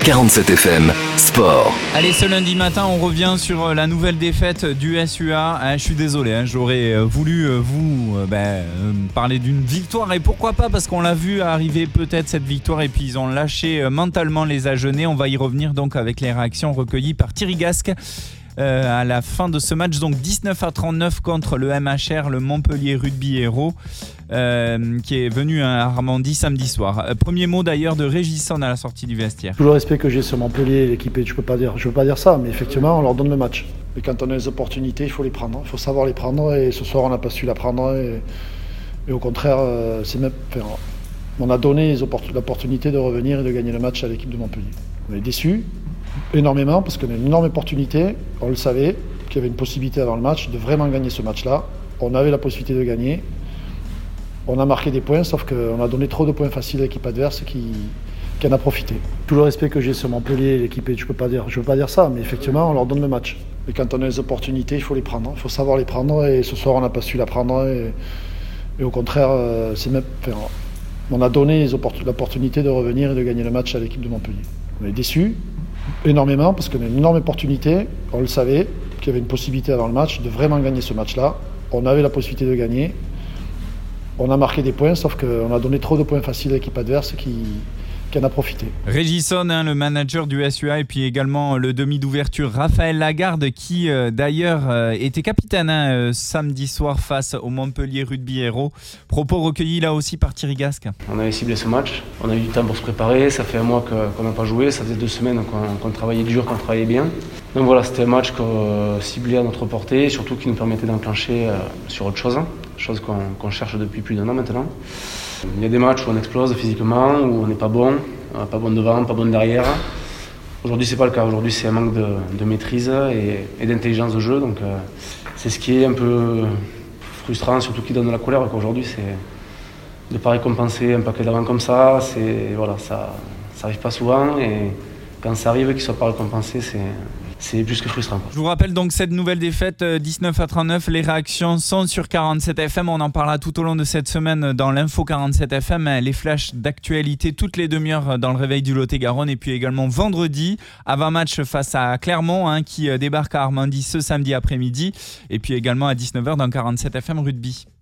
47 FM Sport. Allez, ce lundi matin, on revient sur la nouvelle défaite du SUA. Je suis désolé, j'aurais voulu vous parler d'une victoire. Et pourquoi pas, parce qu'on l'a vu arriver peut-être cette victoire et puis ils ont lâché mentalement les Agenais. On va y revenir donc avec les réactions recueillies par Thierry Gasque. À la fin de ce match, donc 19-39 contre le MHR, le Montpellier Rugby Héros, qui est venu à Armandie samedi soir. Premier mot d'ailleurs de Régisson à la sortie du vestiaire. Tout le respect que j'ai sur Montpellier, l'équipe, je veux pas dire ça, mais effectivement on leur donne le match. Et quand on a les opportunités, il faut les prendre, il faut savoir les prendre. Et ce soir on n'a pas su la prendre. Et au contraire, on a donné l'opportunité de revenir et de gagner le match à l'équipe de Montpellier. On est déçus. Énormément, parce qu'on a une énorme opportunité, on le savait, qu'il y avait une possibilité avant le match de vraiment gagner ce match-là. On avait la possibilité de gagner. On a marqué des points, sauf qu'on a donné trop de points faciles à l'équipe adverse qui en a profité. Tout le respect que j'ai sur Montpellier, l'équipe, je veux pas dire ça, mais effectivement, on leur donne le match. Et quand on a les opportunités, il faut les prendre, il faut savoir les prendre. Et ce soir, on n'a pas su la prendre. Et au contraire, on a donné l'opportunité de revenir et de gagner le match à l'équipe de Montpellier. On est déçus. Énormément, parce qu'on a une énorme opportunité, on le savait, qu'il y avait une possibilité avant le match de vraiment gagner ce match-là. On avait la possibilité de gagner. On a marqué des points, sauf qu'on a donné trop de points faciles à l'équipe adverse qui en a profité. Régisson, le manager du SUA, et puis également le demi d'ouverture Raphaël Lagarde, qui d'ailleurs était capitaine samedi soir face au Montpellier Rugby Héros. Propos recueillis là aussi par Thierry Gasque. On avait ciblé ce match, on a eu du temps pour se préparer, ça fait un mois qu'on n'a pas joué, ça faisait 2 semaines qu'on travaillait dur, qu'on travaillait bien. Donc voilà, c'était un match ciblé à notre portée, surtout qui nous permettait d'enclencher sur autre chose qu'on cherche depuis plus d'1 an maintenant. Il y a des matchs où on explose physiquement, où on n'est pas bon devant, pas bon derrière. Aujourd'hui, c'est pas le cas. Aujourd'hui, c'est un manque de maîtrise et d'intelligence de jeu. Donc, c'est ce qui est un peu frustrant, surtout qui donne de la colère. Qu'aujourd'hui, c'est de ne pas récompenser un paquet d'avant comme ça. Ça arrive pas souvent. Et quand ça arrive, qu'il ne soit pas récompensé, c'est plus que frustrant. Je vous rappelle donc cette nouvelle défaite 19-39. Les réactions sont sur 47 FM. On en parlera tout au long de cette semaine dans l'info 47 FM. Les flashs d'actualité toutes les demi-heures dans le réveil du Lot-et-Garonne. Et puis également vendredi, avant-match face à Clermont qui débarque à Armandie ce samedi après-midi. Et puis également à 19h dans 47 FM Rugby.